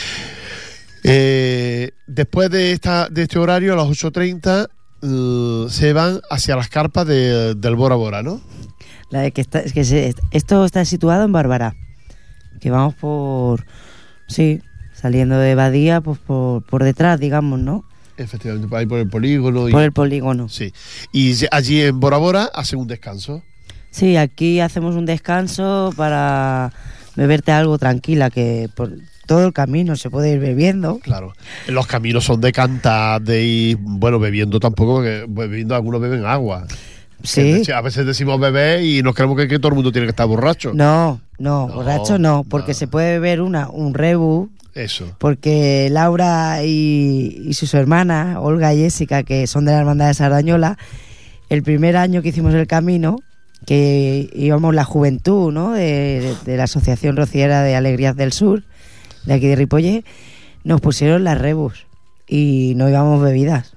Eh, después de esta de este horario, a las ocho treinta, uh, se van hacia las carpas de, del Bora Bora, ¿no? La de que está, es que se, esto está situado en Bárbara. Que vamos por... Sí, saliendo de Badía, pues por, por detrás, digamos, ¿no? Efectivamente, ahí por el polígono. Y, por el polígono. Sí. Y allí en Bora Bora hacen un descanso. Sí, aquí hacemos un descanso para beberte algo tranquila, que por todo el camino se puede ir bebiendo. Claro. Los caminos son de cantar, de ir, bueno, bebiendo tampoco, porque bebiendo algunos beben agua. Sí. A veces decimos beber y nos creemos que, que todo el mundo tiene que estar borracho. No, no, no borracho no, porque no. Se puede beber una un rebu. Eso. Porque Laura y, y sus hermanas, Olga y Jessica, que son de la Hermandad de Sardañola, el primer año que hicimos el camino, que íbamos la juventud, ¿no?, de, de, de la Asociación Rociera de Alegrías del Sur, de aquí de Ripollet, nos pusieron las rebus y no íbamos bebidas.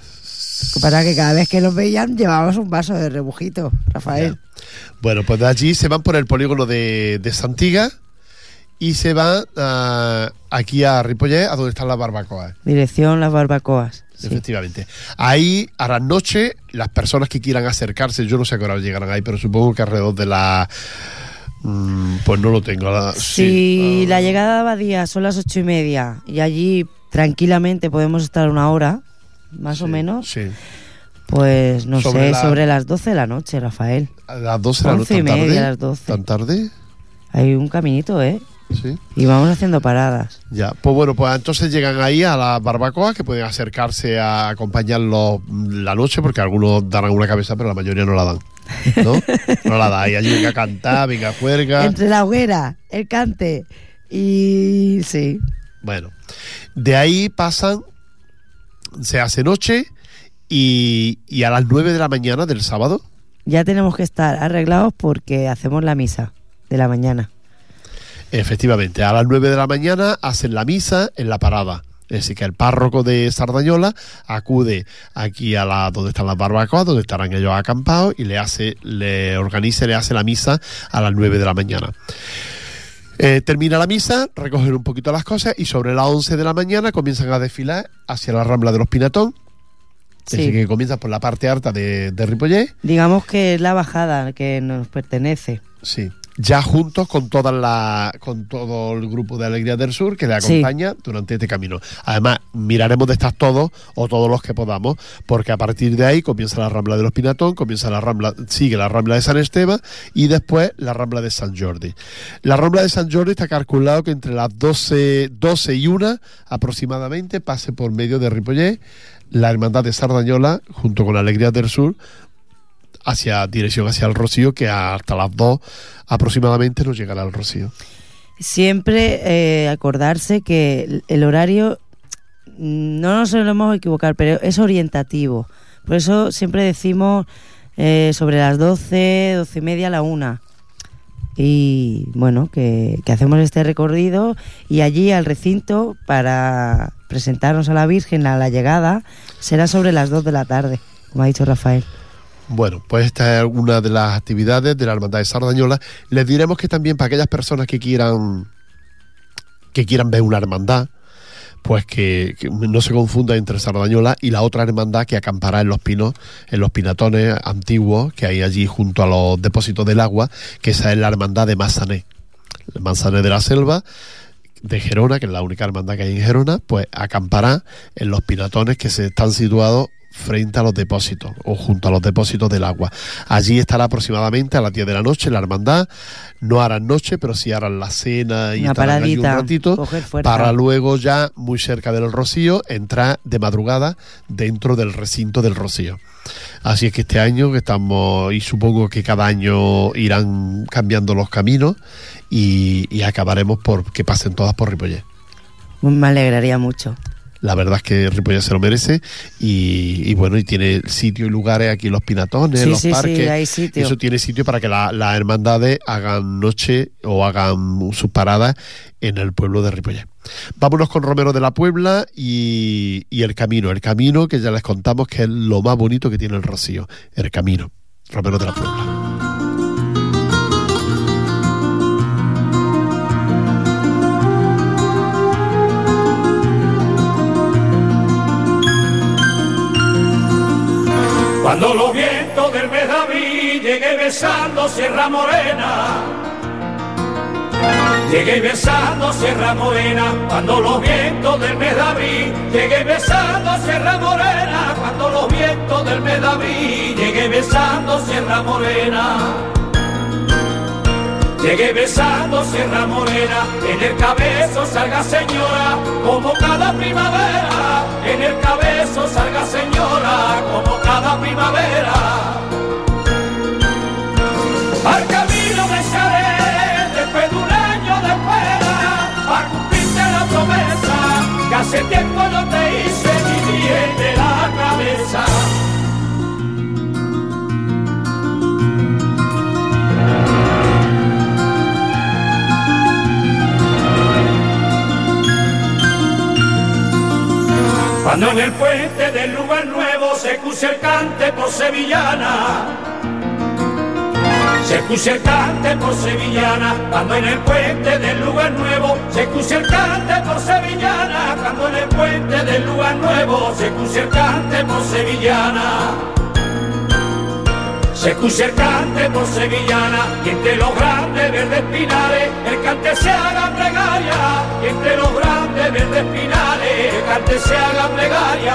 Para que cada vez que nos veían llevábamos un vaso de rebujito, Rafael. Ya. Bueno, pues de allí se van por el polígono de, de Santiga y se van uh, aquí a Ripollet, a donde están las barbacoas. Dirección Las Barbacoas. Sí. Efectivamente. Ahí, a la noche, las personas que quieran acercarse, yo no sé a qué hora llegarán ahí, pero supongo que alrededor de la... Mmm, pues no lo tengo. La, si sí, uh, la llegada a Badía son las ocho y media y allí tranquilamente podemos estar una hora, más sí, o menos, sí. Pues no sobre sé, la, sobre las doce de la noche, Rafael. A las doce de la noche, once y ¿tan media, tarde? a las doce. ¿Tan tarde? Hay un caminito, ¿eh? Sí. Y vamos haciendo paradas. Ya, pues bueno, pues entonces llegan ahí a las barbacoas, que pueden acercarse a acompañarlos la noche, porque algunos darán una cabeza, pero la mayoría no la dan, ¿no? No la dan. Y allí venga a cantar, venga a juerga. Entre la hoguera, el cante y... sí. Bueno, de ahí pasan, se hace noche y, y a las nueve de la mañana del sábado. Ya tenemos que estar arreglados porque hacemos la misa de la mañana. Efectivamente, a las nueve de la mañana hacen la misa en la parada. Es decir, que el párroco de Sardañola acude aquí a la donde están las barbacoas, donde estarán ellos acampados, y le hace, le organiza y le hace la misa a las nueve de la mañana. Eh, termina la misa, recogen un poquito las cosas y sobre las once de la mañana comienzan a desfilar hacia la Rambla de los Pinatón. Es Sí. decir, que comienzan por la parte alta de, de Ripollet. Digamos que es la bajada que nos pertenece. Sí. Ya juntos con toda la, con todo el grupo de Alegrías del Sur que le acompaña sí. durante este camino. Además, miraremos de estar todos o todos los que podamos, porque a partir de ahí comienza la Rambla de los Pinatón, comienza la Rambla, sigue la Rambla de San Esteban y después la Rambla de San Jordi. La Rambla de San Jordi está calculado que entre las doce, doce y una aproximadamente pase por medio de Ripollet la Hermandad de Sardañola junto con Alegrías del Sur hacia dirección hacia el Rocío, que hasta las dos aproximadamente nos llegará al Rocío. Siempre eh, acordarse que el horario no nos solemos equivocar, pero es orientativo. Por eso siempre decimos eh, sobre las doce, doce y media, la una. Y bueno, que, que hacemos este recorrido y allí al recinto para presentarnos a la Virgen a la llegada será sobre las dos de la tarde, como ha dicho Rafael. Bueno, pues esta es una de las actividades de la Hermandad de Sardañola. Les diremos que también para aquellas personas que quieran que quieran ver una hermandad, pues que, que no se confunda entre Sardañola y la otra hermandad que acampará en los pinos, en los pinatones antiguos que hay allí junto a los depósitos del agua, que esa es la hermandad de Manzané, Manzané de la Selva, de Gerona, que es la única hermandad que hay en Gerona, pues acampará en los pinatones que se están situados frente a los depósitos o junto a los depósitos del agua. Allí estará aproximadamente a las diez de la noche la hermandad. No harán noche, pero sí harán la cena y una estarán allí un paradita, ratito coger fuerza, para luego ya muy cerca del Rocío entrar de madrugada dentro del recinto del Rocío. Así es que este año que estamos, y supongo que cada año irán cambiando los caminos y, y acabaremos por que pasen todas por Ripollet. Me alegraría mucho. La verdad es que Ripollet se lo merece y, y bueno, y tiene sitio y lugares aquí, los pinatones, sí, los sí, parques. Sí, hay sitio. Eso tiene sitio para que las la hermandades hagan noche o hagan sus paradas en el pueblo de Ripollet. Vámonos con Romero de la Puebla y, y el camino. El camino que ya les contamos que es lo más bonito que tiene el Rocío. El camino. Romero de la Puebla. Cuando los vientos del mes de abril llegué besando Sierra Morena, llegué besando Sierra Morena. Cuando los vientos del mes de abril llegué besando Sierra Morena. Cuando los vientos del mes de abril llegué besando Sierra Morena. Llegué besando Sierra Morena, en el cabezo salga señora, como cada primavera. En el cabezo salga señora, como cada primavera. Al camino me echaré después de un año de espera, para cumplirte la promesa que hace tiempo no te hice ni bien de la cabeza. Cuando en el puente del lugar nuevo se escucha el cante por sevillana, se escucha el cante por sevillana. Cuando en el puente del lugar nuevo se escucha el cante por sevillana. Cuando en el puente del lugar nuevo se escucha el cante por sevillana. Se escucha el cante por sevillana, y entre los grandes verdes pinares el cante se haga plegaria. Y entre los grandes verdes pinares el cante se haga plegaria.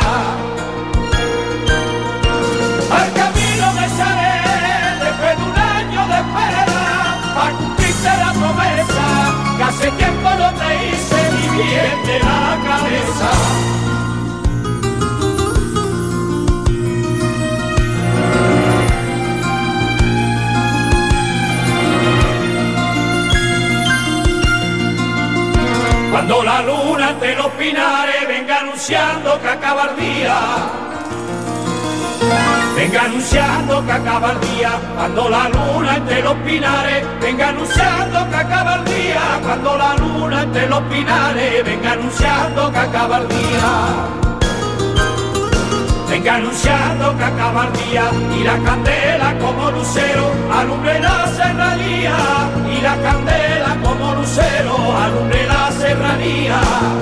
Al camino me echaré después de un año de espera, para cumplirte la promesa que hace tiempo no te hice ni bien de la cabeza. Cuando la luna entre los pinares venga anunciando que acaba el día, venga anunciando que acaba el día. Cuando la luna entre los pinares venga anunciando que acaba el día. Cuando la luna entre los pinares venga anunciando que acaba el día. Venga anunciando que acaba el día, y la candela como lucero alumbre la serranía. Y la candela como lucero alumbre la serranía.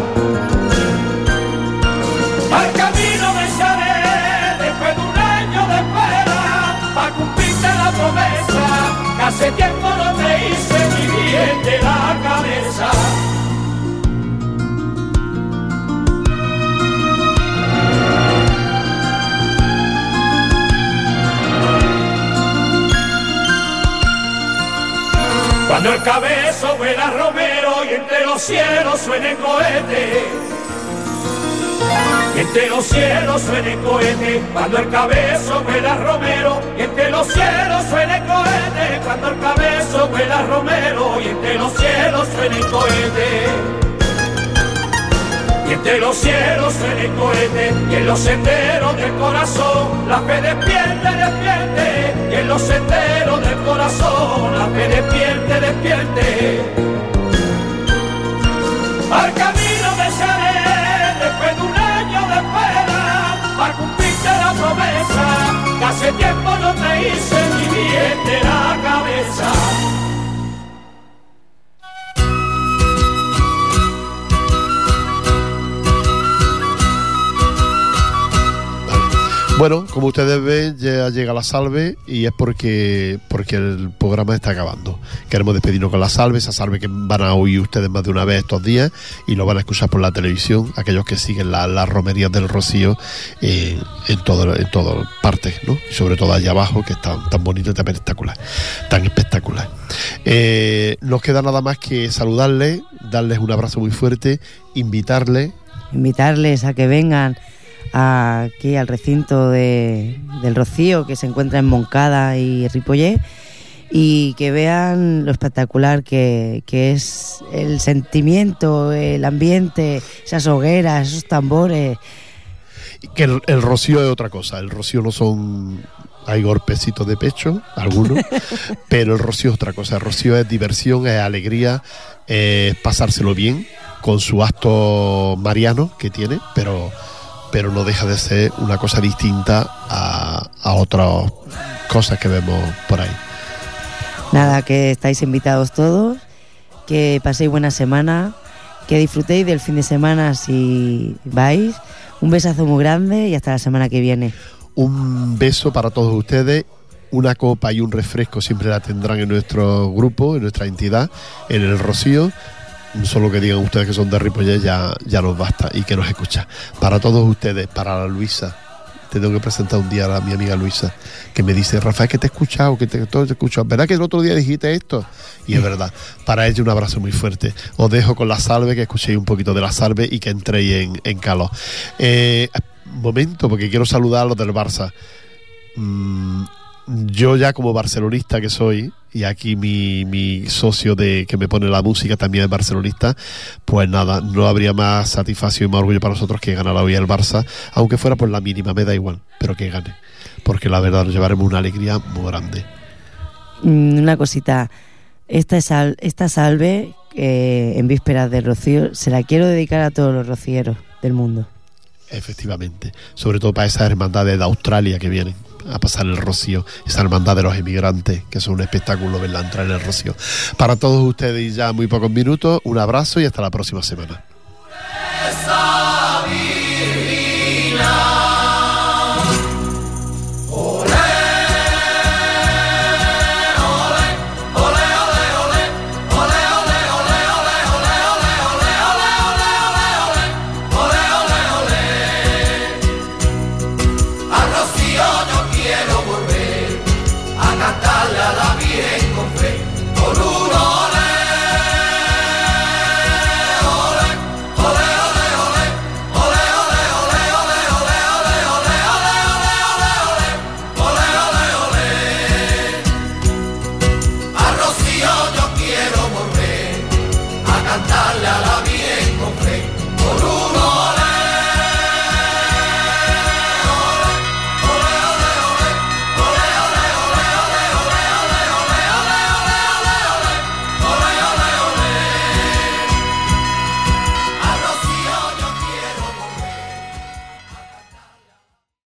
Al camino me echaré después de un año de espera, para cumplirte la promesa que hace tiempo no te hice ni bien de la cabeza. Cuando el cabezo vuela Romero y entre los cielos suenen cohetes, y entre los cielos suenen cohetes. Cuando el cabezo vuela Romero y entre los cielos suenen cohetes. Cuando el cabezo vuela Romero y entre los cielos suenen cohetes. Y entre los cielos suenen cohetes, y en los senderos del corazón la fe despierte, despierte. Y en los senderos del corazón la fe despierte, despierte. Al camino me echaré después de un año de espera, para cumplirte la promesa que hace tiempo no te hice ni bien de la cabeza. Bueno, como ustedes ven, ya llega la salve y es porque porque el programa está acabando. Queremos despedirnos con la salve, esa salve que van a oír ustedes más de una vez estos días y lo van a escuchar por la televisión, aquellos que siguen las la romerías del Rocío eh, en todo, en todas partes, ¿no? Y sobre todo allá abajo, que está tan bonito y tan espectacular, tan espectacular. Eh, nos queda nada más que saludarles, darles un abrazo muy fuerte, invitarles. Invitarles a que vengan aquí al recinto de, del Rocío, que se encuentra en Moncada y Ripollet, y que vean lo espectacular que, que es el sentimiento, el ambiente, esas hogueras, esos tambores. Que el, el Rocío es otra cosa, el Rocío no son... Hay golpecitos de pecho, algunos, pero el Rocío es otra cosa. El Rocío es diversión, es alegría, es pasárselo bien con su acto mariano que tiene, pero... pero no deja de ser una cosa distinta a, a otras cosas que vemos por ahí. Nada, que estáis invitados todos, que paséis buena semana, que disfrutéis del fin de semana si vais. Un besazo muy grande y hasta la semana que viene. Un beso para todos ustedes. Una copa y un refresco siempre la tendrán en nuestro grupo, en nuestra entidad, en el Rocío. Solo que digan ustedes que son de Ripollet ya, ya nos basta y que nos escucha. Para todos ustedes, para la Luisa, te tengo que presentar un día a mi amiga Luisa, que me dice, Rafael, que te he escuchado, que te, todo te he escuchado. ¿Verdad que el otro día dijiste esto? Y es verdad. Para ella un abrazo muy fuerte. Os dejo con la salve, que escuchéis un poquito de la salve y que entréis en, en calor. Eh, momento, porque quiero saludar a los del Barça. Mm, yo ya como barcelonista que soy, y aquí mi, mi socio de que me pone la música también es barcelonista, pues nada, no habría más satisfacción y más orgullo para nosotros que ganara hoy el Barça, aunque fuera por la mínima, me da igual, pero que gane, porque la verdad nos llevaremos una alegría muy grande. Una cosita, esta, sal, esta salve eh, en vísperas del Rocío se la quiero dedicar a todos los rocieros del mundo. Efectivamente, sobre todo para esas hermandades de Australia que vienen a pasar el Rocío, esa hermandad de los emigrantes, que es un espectáculo verla entrar en el Rocío. Para todos ustedes, ya muy pocos minutos, un abrazo y hasta la próxima semana.